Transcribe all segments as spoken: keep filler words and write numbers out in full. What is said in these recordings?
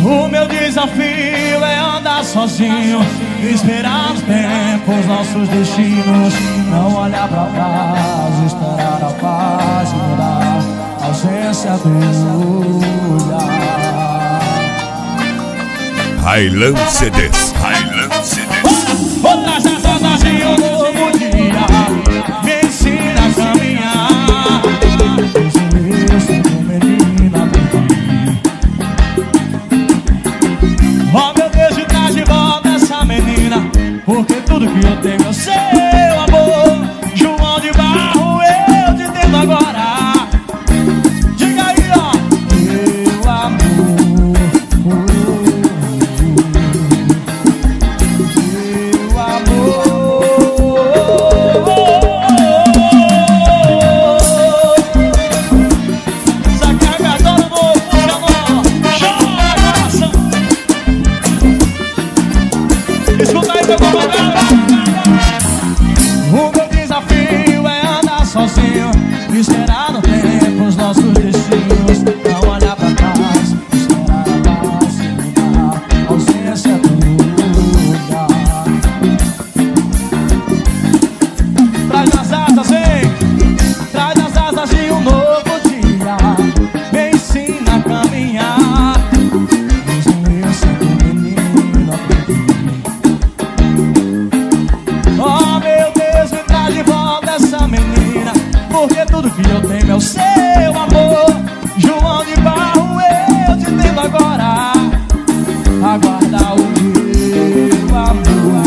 O meu desafio é andar sozinho, esperar os tempos, nossos destinos. Não olhar pra trás, esperar a paz, ignorar a ausência do olhar. Highland C Ds, Highland C Ds. Vou trazer sozinho um novo dia, me ensina a caminhar. Eu sou menina. Oh meu Deus, de trás de volta essa menina, porque tudo que eu tenho é o seu amor. João de Barro, eu te entendo agora. Diga aí, ó. Meu amor, meu amor. Essa cargadora do funcionou. Chora, coração. Escuta aí, meu comandante. O meu desafio é andar sozinho, esperar no tempo os nossos destinos. Não olhar pra trás, esperar a paz, ignorar a ausência do lugar. Traz as asas, hein? Traz as asas de um novo dia, me ensina a caminhar. Mesmo eu sendo menino, aprendi. Oh meu Deus, me traz de volta essa menina, porque tudo que eu tenho é o seu amor. João de Barro, eu te entendo agora. Aguarda o meu amor,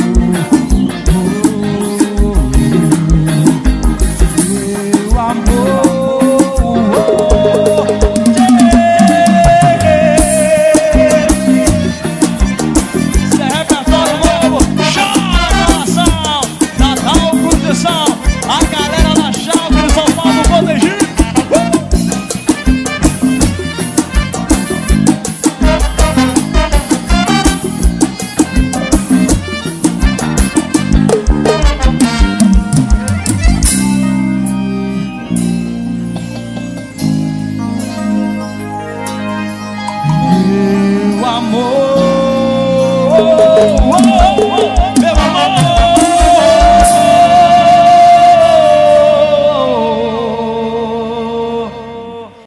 meu amor. Esse é repertório novo. Chora, coração. Natal, proteção. A galera da Chave de São Paulo protegido. Meu amor, meu